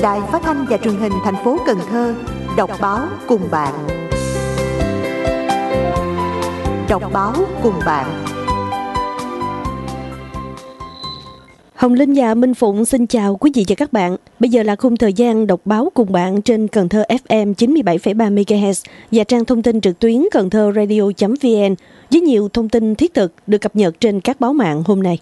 Đài Phát thanh và Truyền hình thành phố Cần Thơ đọc báo cùng bạn. Đọc báo cùng bạn. Hồng Linh và Minh Phụng xin chào quý vị và các bạn. Bây giờ là khung thời gian đọc báo cùng bạn trên Cần Thơ FM 97,3 MHz và trang thông tin trực tuyến CầnThơ.radio.vn với nhiều thông tin thiết thực được cập nhật trên các báo mạng hôm nay.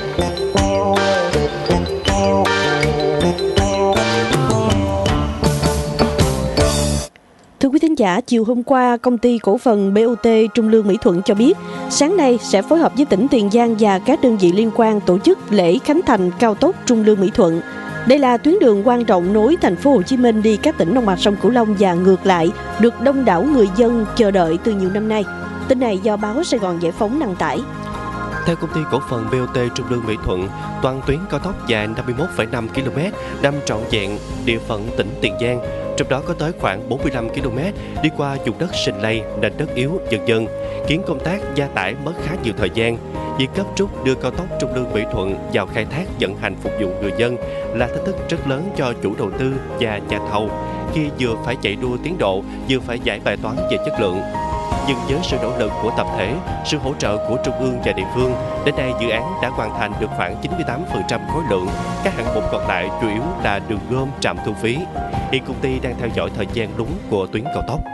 Thưa quý thính giả, chiều hôm qua, công ty cổ phần BOT Trung Lương Mỹ Thuận cho biết, sáng nay sẽ phối hợp với tỉnh Tiền Giang và các đơn vị liên quan tổ chức lễ khánh thành cao tốc Trung Lương Mỹ Thuận. Đây là tuyến đường quan trọng nối thành phố Hồ Chí Minh đi các tỉnh đồng bằng sông Cửu Long và ngược lại, được đông đảo người dân chờ đợi từ nhiều năm nay. Tin này do báo Sài Gòn Giải phóng đăng tải. Theo công ty cổ phần BOT Trung Lương Mỹ Thuận, toàn tuyến cao tốc dài 51,5 km nằm trọn vẹn địa phận tỉnh Tiền Giang. Trong đó có tới khoảng 45 km đi qua vùng đất sình lầy, nền đất yếu, dần dần, khiến công tác gia tải mất khá nhiều thời gian. Việc gấp rút đưa cao tốc Trung Lương Mỹ Thuận vào khai thác vận hành phục vụ người dân là thách thức rất lớn cho chủ đầu tư và nhà thầu khi vừa phải chạy đua tiến độ, vừa phải giải bài toán về chất lượng. Nhưng với sự nỗ lực của tập thể, sự hỗ trợ của trung ương và địa phương, đến nay dự án đã hoàn thành được khoảng 98% khối lượng. Các hạng mục còn lại chủ yếu là đường gom, trạm thu phí. Hiện công ty đang theo dõi thời gian đúng của tuyến cao tốc.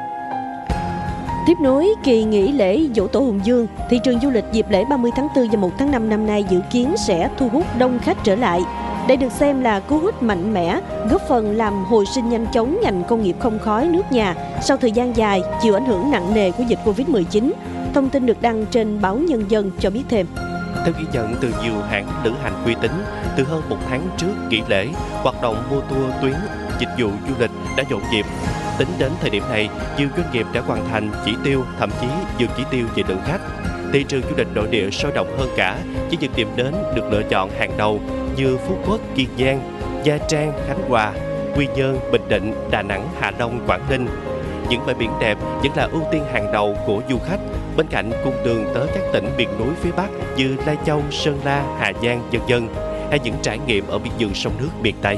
Tiếp nối kỳ nghỉ lễ Giỗ Tổ Hùng Vương, thị trường du lịch dịp lễ 30 tháng 4 và 1 tháng 5 năm nay dự kiến sẽ thu hút đông khách trở lại. Đây được xem là cú hích mạnh mẽ, góp phần làm hồi sinh nhanh chóng ngành công nghiệp không khói nước nhà sau thời gian dài chịu ảnh hưởng nặng nề của dịch Covid-19. Thông tin được đăng trên báo Nhân dân cho biết thêm. Theo ghi nhận từ nhiều hãng lữ hành uy tín, từ hơn một tháng trước nghỉ lễ, hoạt động mua tour tuyến dịch vụ du lịch đã nhộn nhịp. Tính đến thời điểm này, nhiều doanh nghiệp đã hoàn thành chỉ tiêu, thậm chí vượt chỉ tiêu về lượng khách. Thị trường du lịch nội địa sôi động hơn cả, với những điểm đến được lựa chọn hàng đầu như Phú Quốc, Kiên Giang, Nha Trang, Khánh Hòa, Quy Nhơn, Bình Định, Đà Nẵng, Hạ Long, Quảng Ninh. Những bãi biển đẹp vẫn là ưu tiên hàng đầu của du khách, bên cạnh cung đường tới các tỉnh miền núi phía Bắc như Lai Châu, Sơn La, Hà Giang, v.v. hay những trải nghiệm ở biên giới sông nước miền Tây.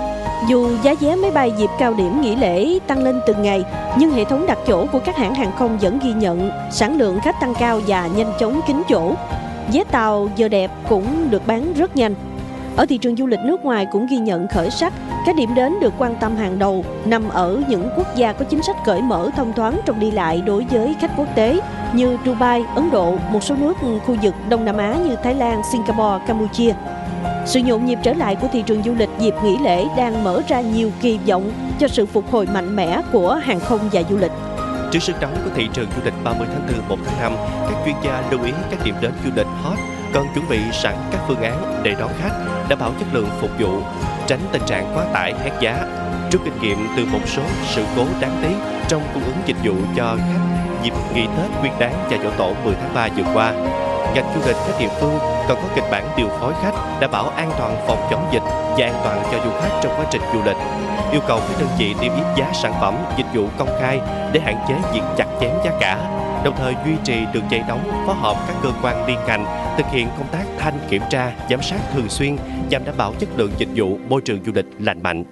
Dù giá vé máy bay dịp cao điểm nghỉ lễ tăng lên từng ngày, nhưng hệ thống đặt chỗ của các hãng hàng không vẫn ghi nhận sản lượng khách tăng cao và nhanh chóng kín chỗ. Vé tàu giờ đẹp cũng được bán rất nhanh. Ở thị trường du lịch nước ngoài cũng ghi nhận khởi sắc, các điểm đến được quan tâm hàng đầu nằm ở những quốc gia có chính sách cởi mở thông thoáng trong đi lại đối với khách quốc tế như Dubai, Ấn Độ, một số nước khu vực Đông Nam Á như Thái Lan, Singapore, Campuchia. Sự nhộn nhịp trở lại của thị trường du lịch dịp nghỉ lễ đang mở ra nhiều kỳ vọng cho sự phục hồi mạnh mẽ của hàng không và du lịch. Trước sức nóng của thị trường du lịch 30 tháng 4, 1 tháng 5, các chuyên gia lưu ý các điểm đến du lịch hot cần chuẩn bị sẵn các phương án để đón khách, đảm bảo chất lượng phục vụ, tránh tình trạng quá tải hét giá. Rút kinh nghiệm từ một số sự cố đáng tiếc trong cung ứng dịch vụ cho khách dịp nghỉ Tết Nguyên đán và Giỗ Tổ 10 tháng 3 vừa qua. Ngành du lịch các địa phương còn có kịch bản điều phối khách, đảm bảo an toàn phòng chống dịch và an toàn cho du khách trong quá trình du lịch. Yêu cầu các đơn vị niêm yết giá sản phẩm, dịch vụ công khai để hạn chế việc chặt chém giá cả. Đồng thời duy trì đường dây nóng, phối hợp các cơ quan liên ngành thực hiện công tác thanh kiểm tra, giám sát thường xuyên nhằm đảm bảo chất lượng dịch vụ, môi trường du lịch lành mạnh.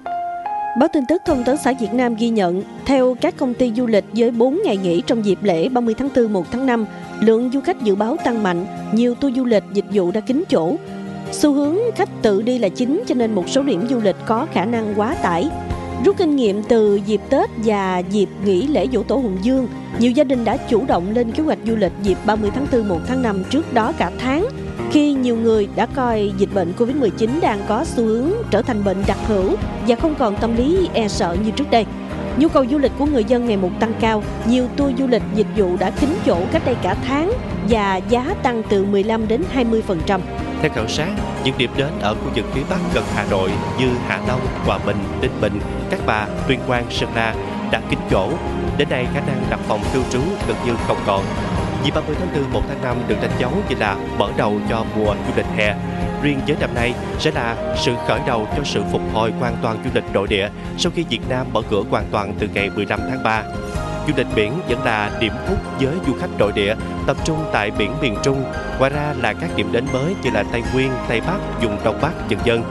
Báo tin tức Thông tấn xã Việt Nam ghi nhận, theo các công ty du lịch với 4 ngày nghỉ trong dịp lễ 30 tháng 4, 1 tháng 5, lượng du khách dự báo tăng mạnh, nhiều tour du lịch dịch vụ đã kín chỗ. Xu hướng khách tự đi là chính cho nên một số điểm du lịch có khả năng quá tải. Rút kinh nghiệm từ dịp Tết và dịp nghỉ lễ Giỗ Tổ Hùng Vương, nhiều gia đình đã chủ động lên kế hoạch du lịch dịp 30 tháng 4, 1 tháng 5 trước đó cả tháng, khi nhiều người đã coi dịch bệnh Covid-19 đang có xu hướng trở thành bệnh đặc hữu và không còn tâm lý e sợ như trước đây. Nhu cầu du lịch của người dân ngày một tăng cao, nhiều tour du lịch dịch vụ đã kín chỗ cách đây cả tháng và giá tăng từ 15 đến 20%. Theo khảo sát, những điểm đến ở khu vực phía Bắc gần Hà Nội như Hạ Long, Hòa Bình, Ninh Bình, Cát Bà, Tuyên Quang, Sơn La đã kín chỗ. Đến nay, khả năng đặt phòng lưu trú gần như không còn. Dịp 30 tháng 4, 1 tháng 5 được đánh dấu như là mở đầu cho mùa du lịch hè. Riêng với năm nay sẽ là sự khởi đầu cho sự phục hồi hoàn toàn du lịch nội địa sau khi Việt Nam mở cửa hoàn toàn từ ngày 15 tháng 3. Du lịch biển vẫn là điểm hút với du khách nội địa, tập trung tại biển miền Trung. Ngoài ra là các điểm đến mới như là Tây Nguyên, Tây Bắc, vùng Đông Bắc, v.v.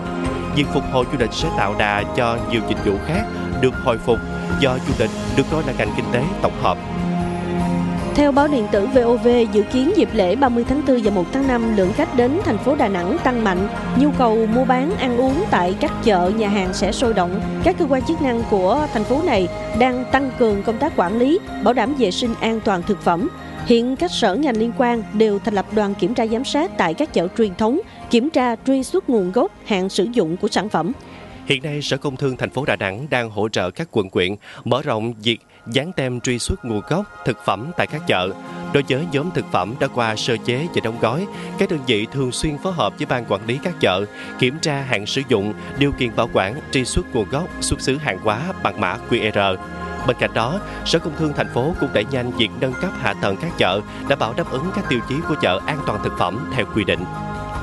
việc phục hồi du lịch sẽ tạo đà cho nhiều dịch vụ khác được hồi phục, do du lịch được coi là ngành kinh tế tổng hợp. Theo báo điện tử VOV, dự kiến dịp lễ 30 tháng 4 và 1 tháng 5, lượng khách đến thành phố Đà Nẵng tăng mạnh, nhu cầu mua bán, ăn uống tại các chợ, nhà hàng sẽ sôi động. Các cơ quan chức năng của thành phố này đang tăng cường công tác quản lý, bảo đảm vệ sinh an toàn thực phẩm. Hiện các sở ngành liên quan đều thành lập đoàn kiểm tra giám sát tại các chợ truyền thống, kiểm tra truy xuất nguồn gốc, hạn sử dụng của sản phẩm. Hiện nay, Sở Công Thương thành phố Đà Nẵng đang hỗ trợ các quận huyện mở rộng việc dán tem truy xuất nguồn gốc thực phẩm tại các chợ. Đối với nhóm thực phẩm đã qua sơ chế và đóng gói, các đơn vị thường xuyên phối hợp với ban quản lý các chợ, kiểm tra hạn sử dụng, điều kiện bảo quản, truy xuất nguồn gốc, xuất xứ hàng hóa bằng mã QR. Bên cạnh đó, Sở Công Thương thành phố cũng đẩy nhanh việc nâng cấp hạ tầng các chợ, đảm bảo đáp ứng các tiêu chí của chợ an toàn thực phẩm theo quy định.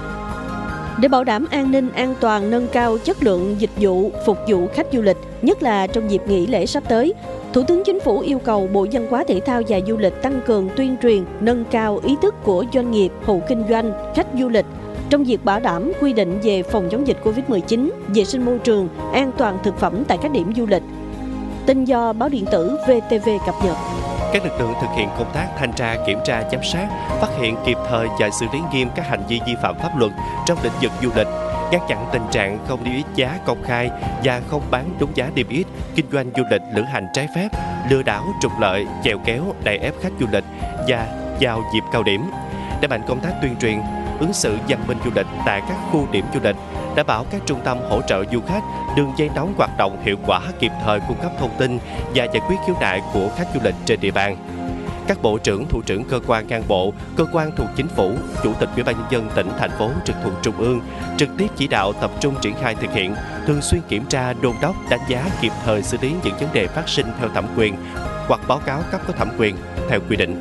Để bảo đảm an ninh, an toàn, nâng cao chất lượng dịch vụ phục vụ khách du lịch, nhất là trong dịp nghỉ lễ sắp tới, Thủ tướng Chính phủ yêu cầu Bộ Văn hóa Thể thao và Du lịch tăng cường tuyên truyền, nâng cao ý thức của doanh nghiệp, hộ kinh doanh, khách du lịch trong việc bảo đảm quy định về phòng chống dịch Covid-19, vệ sinh môi trường, an toàn thực phẩm tại các điểm du lịch. Tin do báo điện tử VTV cập nhật. Các lực lượng thực hiện công tác thanh tra, kiểm tra, giám sát, phát hiện kịp thời và xử lý nghiêm các hành vi vi phạm pháp luật trong lĩnh vực du lịch, ngăn chặn tình trạng không niêm yết giá công khai và không bán đúng giá niêm yết, kinh doanh du lịch lữ hành trái phép, lừa đảo, trục lợi, chèo kéo, đày ép khách du lịch và vào dịp cao điểm. Đẩy mạnh công tác tuyên truyền, ứng xử văn minh du lịch tại các khu điểm du lịch, đảm bảo các trung tâm hỗ trợ du khách, đường dây nóng hoạt động hiệu quả, kịp thời cung cấp thông tin và giải quyết khiếu nại của khách du lịch trên địa bàn. Các bộ trưởng, thủ trưởng cơ quan ngang bộ, cơ quan thuộc chính phủ, chủ tịch Ủy ban nhân dân tỉnh, thành phố trực thuộc trung ương trực tiếp chỉ đạo tập trung triển khai thực hiện, thường xuyên kiểm tra, đôn đốc, đánh giá, kịp thời xử lý những vấn đề phát sinh theo thẩm quyền hoặc báo cáo cấp có thẩm quyền theo quy định.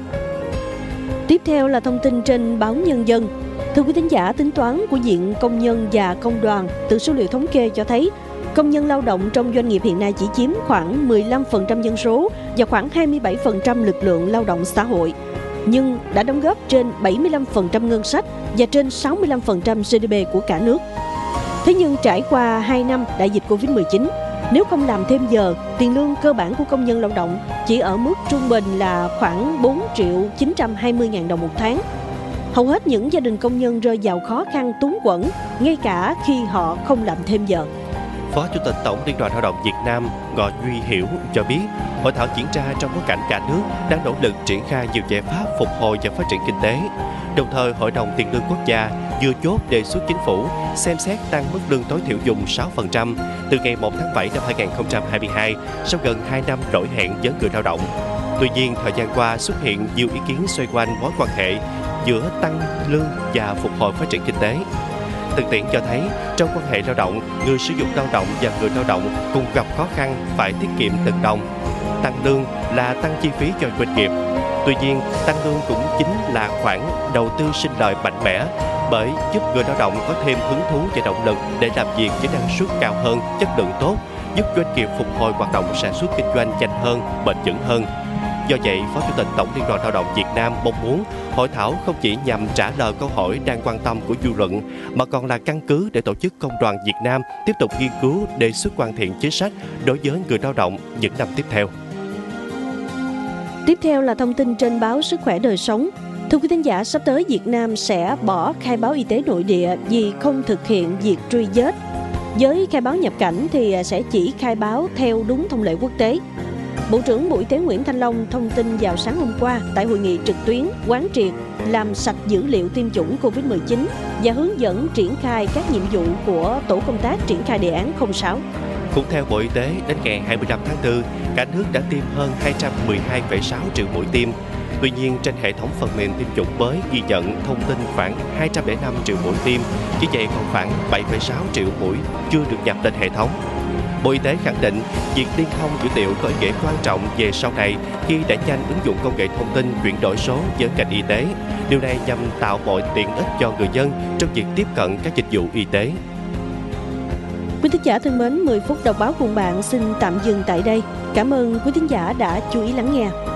Tiếp theo là thông tin trên báo Nhân dân. Thưa quý thính giả, tính toán của Viện Công nhân và Công đoàn từ số liệu thống kê cho thấy công nhân lao động trong doanh nghiệp hiện nay chỉ chiếm khoảng 15% dân số và khoảng 27% lực lượng lao động xã hội, nhưng đã đóng góp trên 75% ngân sách và trên 65% GDP của cả nước. Thế nhưng trải qua 2 năm đại dịch Covid-19, nếu không làm thêm giờ, tiền lương cơ bản của công nhân lao động chỉ ở mức trung bình là khoảng 4.920.000 đồng một tháng. Hầu hết những gia đình công nhân rơi vào khó khăn túng quẫn, ngay cả khi họ không làm thêm giờ. Phó Chủ tịch Tổng Liên đoàn Lao động Việt Nam Ngọ Duy Hiểu cho biết, hội thảo diễn ra trong bối cảnh cả nước đang nỗ lực triển khai nhiều giải pháp phục hồi và phát triển kinh tế. Đồng thời, Hội đồng Tiền lương Quốc gia vừa chốt đề xuất chính phủ xem xét tăng mức lương tối thiểu vùng 6% từ ngày 1 tháng 7 năm 2022 sau gần 2 năm đổi hẹn với người lao động. Tuy nhiên, thời gian qua xuất hiện nhiều ý kiến xoay quanh mối quan hệ giữa tăng lương và phục hồi phát triển kinh tế. Thực tiễn cho thấy, trong quan hệ lao động, người sử dụng lao động và người lao động cùng gặp khó khăn phải tiết kiệm từng đồng. Tăng lương là tăng chi phí cho doanh nghiệp. Tuy nhiên, tăng lương cũng chính là khoản đầu tư sinh lợi mạnh mẽ, bởi giúp người lao động có thêm hứng thú và động lực để làm việc với năng suất cao hơn, chất lượng tốt, giúp doanh nghiệp phục hồi hoạt động sản xuất kinh doanh nhanh hơn, bền vững hơn. Do vậy, Phó Chủ tịch Tổng Liên đoàn Lao động Việt Nam mong muốn hội thảo không chỉ nhằm trả lời câu hỏi đang quan tâm của dư luận, mà còn là căn cứ để Tổ chức Công đoàn Việt Nam tiếp tục nghiên cứu, đề xuất hoàn thiện chính sách đối với người lao động những năm tiếp theo. Tiếp theo là thông tin trên báo Sức khỏe đời sống. Thưa quý thính giả, sắp tới Việt Nam sẽ bỏ khai báo y tế nội địa vì không thực hiện việc truy vết. Với khai báo nhập cảnh thì sẽ chỉ khai báo theo đúng thông lệ quốc tế. Bộ trưởng Bộ Y tế Nguyễn Thanh Long thông tin vào sáng hôm qua tại hội nghị trực tuyến quán triệt làm sạch dữ liệu tiêm chủng Covid-19 và hướng dẫn triển khai các nhiệm vụ của tổ công tác triển khai đề án 06. Cũng theo Bộ Y tế, đến ngày 25 tháng 4, cả nước đã tiêm hơn 212,6 triệu mũi tiêm. Tuy nhiên, trên hệ thống phần mềm tiêm chủng mới ghi nhận thông tin khoảng 205 triệu mũi tiêm, chỉ vậy còn khoảng 7,6 triệu mũi chưa được nhập lên hệ thống. Bộ Y tế khẳng định, việc liên thông dữ liệu có ý nghĩa quan trọng về sau này khi đẩy nhanh ứng dụng công nghệ thông tin chuyển đổi số với ngành y tế. Điều này nhằm tạo mọi tiện ích cho người dân trong việc tiếp cận các dịch vụ y tế. Quý thính giả thân mến, 10 phút đọc báo cùng bạn xin tạm dừng tại đây. Cảm ơn quý thính giả đã chú ý lắng nghe.